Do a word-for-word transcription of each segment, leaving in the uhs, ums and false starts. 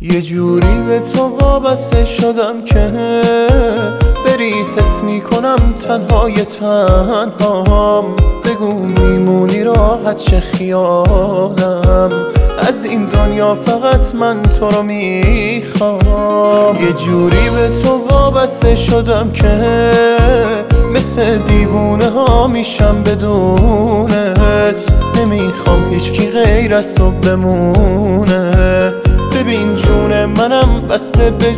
یه جوری به تو وابسته شدم که بری حس میکنم تنهای تنهام. بگو میمونی راحت چه خیالم، از این دنیا فقط من تو رو میخوام. یه جوری به تو وابسته شدم که مثل دیوونه ها میشم بدونت. نمیخوام هیچکی غیر از تو بمونه. ببین جون منم بسته به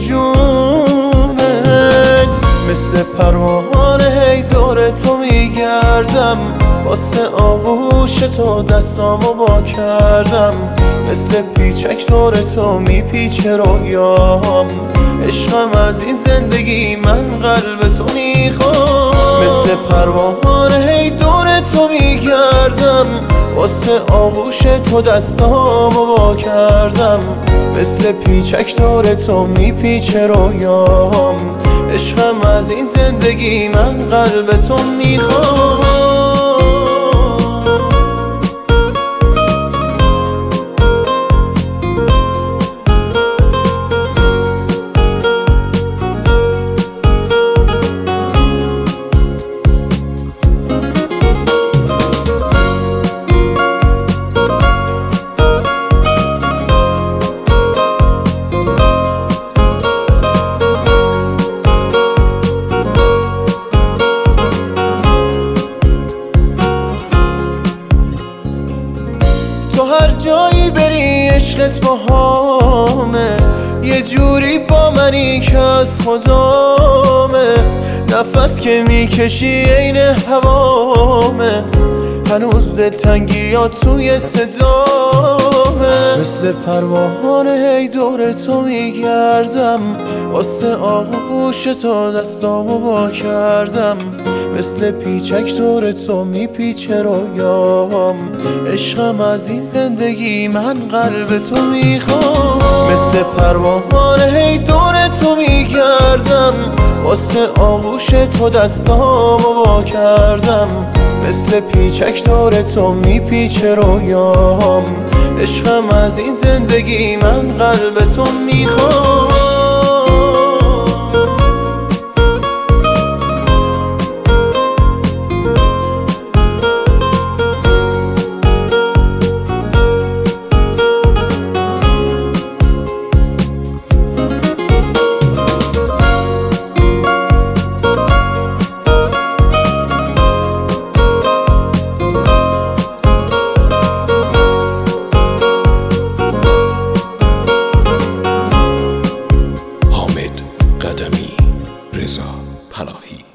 جونت. مثل پروانه هی دور تو میگردم، واسه آغوش تو دستامو وا کردم. مثل پیچک دور تو میپیچه رویام. عشقم از این زندگی من قلب تو میخوام. مثل پروانه هی دور تو میگردم، واسه آغوش تو دستامو وا کردم. مثل پیچک دور تو میپیچه رویام. عشقم از این زندگی من قلب تو میخوام. تو هر جایی بری عشقت باهامه، یه جوری با منی که از خدامه. نفس که میکشی عین هوامه، هنوز دلتنگیات توی صدامه. مثل پروانه هی دور تو میگردم، واسه آغوش تو دستامو وا کردم. مثل پیچک دور تو میپیچه رویام. عشقم از این زندگی من قلب تو میخوام. مثل پروانه هی دور تو میگردم، واسه آغوش تو دستامو وا کردم. مثل پیچک دور تو میپیچه رویام. عشقم از این زندگی من قلب تو میخوام. حامد قدمی، رضا پناهی.